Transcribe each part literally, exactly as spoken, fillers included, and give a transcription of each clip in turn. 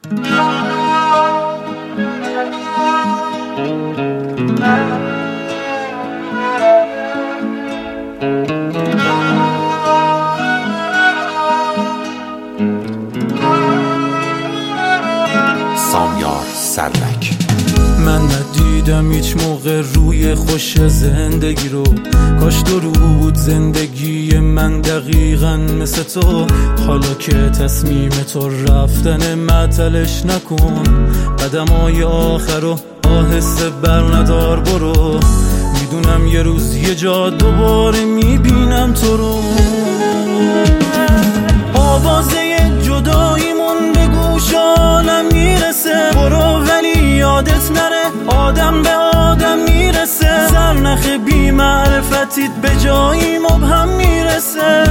سامیار سرک. من ندیدم هیچ موقع روی خوش زندگی رو، کاش دو روز زندگی من دقیقاً مثل تو. حالا که تصمیم تو رفتن معطلش نکن، قدمای آخر رو آهسته بر ندار برو. میدونم یه روز یه جا دوباره میبینم تو رو. آوازه جداییمون به گوش عالم میرسه، برو ولی یادت نره آدم به آدم میرسه. زرنخ بی معرفتیت به جایی مبهم میرسه.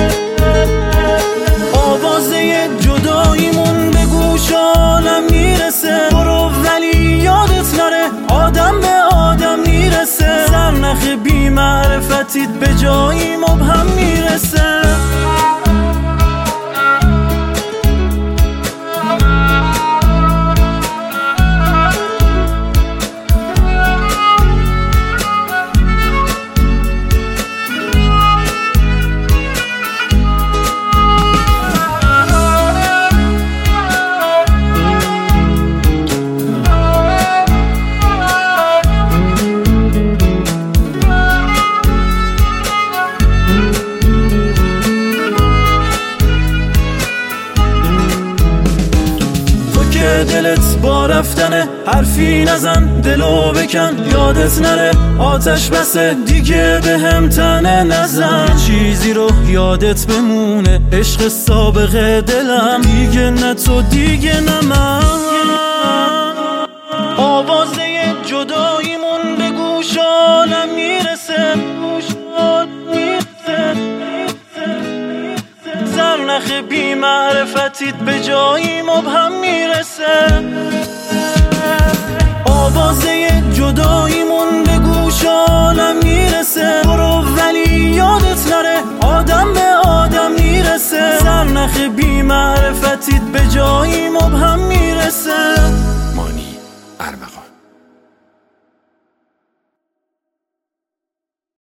آوازه جداییمون به گوش عالم میرسه، برو ولی یادت نره آدم به آدم میرسه. زرنخ بی معرفتیت به جایی مبهم میرسه. دلت با رفتنه حرفی نزن، دلو بکن یادت نره آتش بسه دیگه به هم تنه نزن. چیزی رو یادت بمونه عشق سابقه دلم، دیگه نه تو دیگه نه من. آوازه جداییمون به گوش عالم میرسه، زرنخ بی معرفتیت به جایی مبهم میرسه. آوازه جداییمون به گوش عالم میرسه، برو ولی یادت نره آدم به آدم میرسه. زرنخ بی معرفتیت به جایی